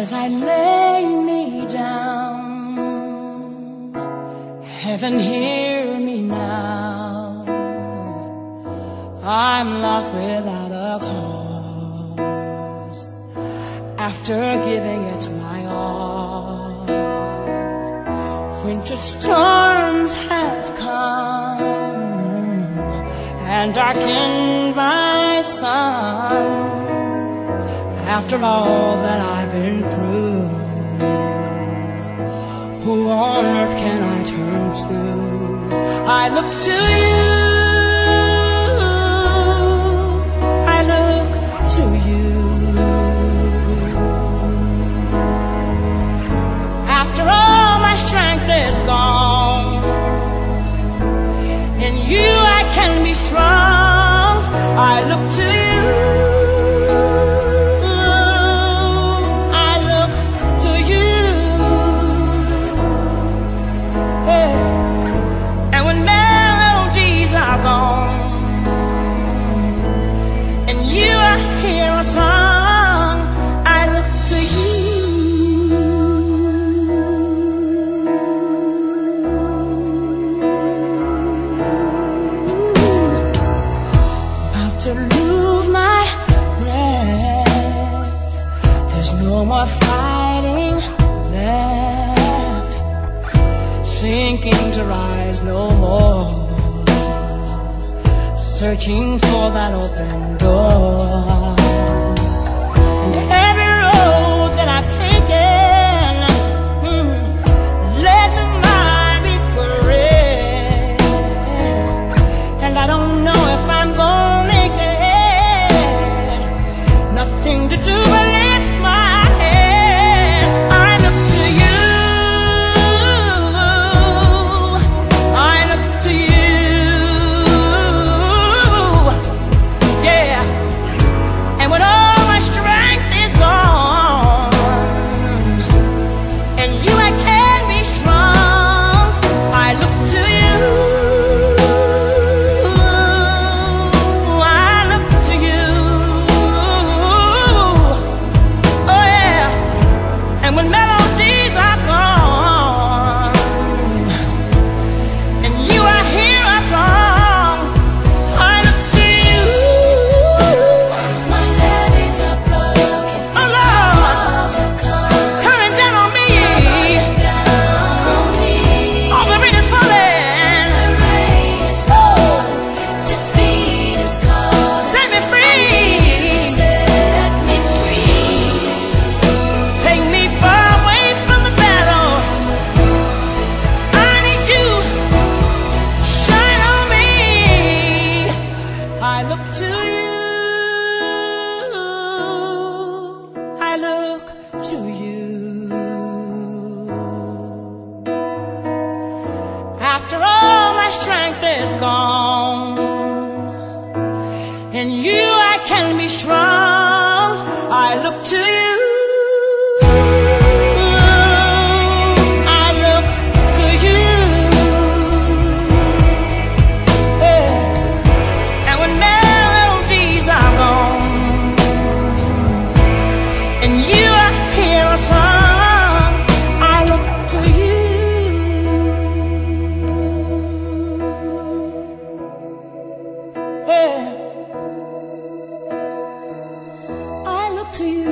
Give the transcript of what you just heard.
as I lay me down. Heaven, hear me now. I'm lost without a cause after giving it my all. Winter storms have come and darkened my sun. After all that I've been through, who on earth can I turn to? I look to you, I look to you. After all my strength is gone, in you I can be strong. I look to you. To lose my breath, there's no more fighting left, sinking to rise no more, searching for that open door. And every road that I've taken led to my regret, and I don't know if I'm going to do but lift my head. I look to you, I look to you, yeah. And when all my strength is gone, and you I can be strong, I look to you, I look to you. And when melodies are gone, and you I hear a song, I look to you. My levees are broken, oh Lord, walls have come, coming down on me, all the rain is falling, defeat is called, set me free, set me free, take me far away from the battle. I need you, shine on me. I look to you, I look to you. After all my strength is gone, in you I can be strong. I look to you. To you.